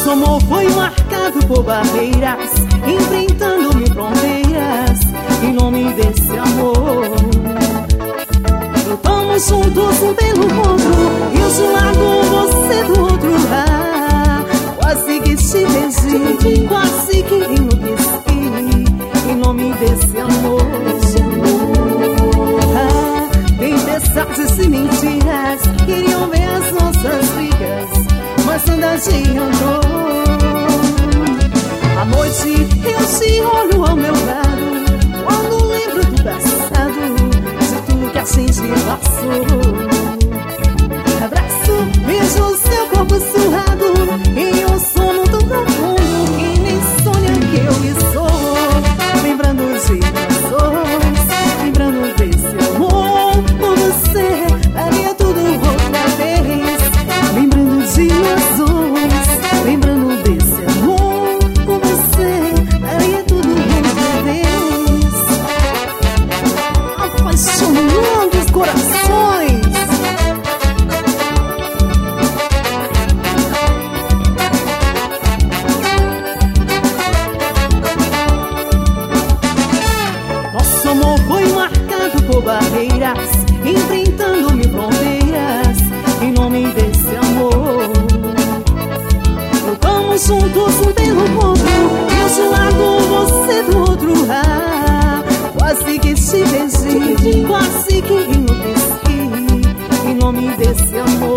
Nosso amor foi marcado por barreiras, enfrentando mil fronteiras, em nome desse amor. Lutamos juntos um pelo outro, eu de um lado, você do outro. Quase que te beijei, quase que enlouqueci, em nome desse amor. Tempestades e mentiras queriam ver as nossas brigas, mas nada adiantou. À noite eu te olho ao meu lado, quando lembro do passado, de tudo que a gente passou. Abraço, beijo seu corpo surrado, em um sono tão profundo que nem sonha que eu estou. Lembrando de nós, lembrando desse amor por você, daria tudo outra vez. Lembrando de nós dois, lembrando desse amor por você, daria tudo outra vez. Apaixonando os corações. Nosso amor foi marcado por barreiras, enfrentando mil fronteiras, em nome desse amor. Lutamos juntos um pelo outro, eu de um lado, você do outro. Quase que te beijei, quase que enlouqueci, em nome desse amor.